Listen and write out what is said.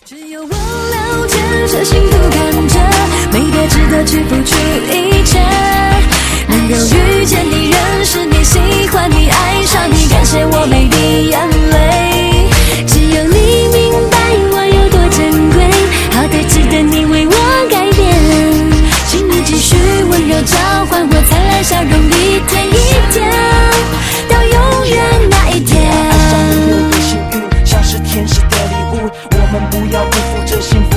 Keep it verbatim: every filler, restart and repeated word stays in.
只有我了解这幸福感觉，美得值得去付出一切，能够遇见你，认识你，喜欢你，爱上你，感谢我每滴眼泪，只有你明白我有多珍贵，好的值得你为我改变，请你继续温柔交换我灿烂笑容，一天一天到永远那一天。 爱上你有多幸运，像是天使的礼物，我们不要辜负这幸福。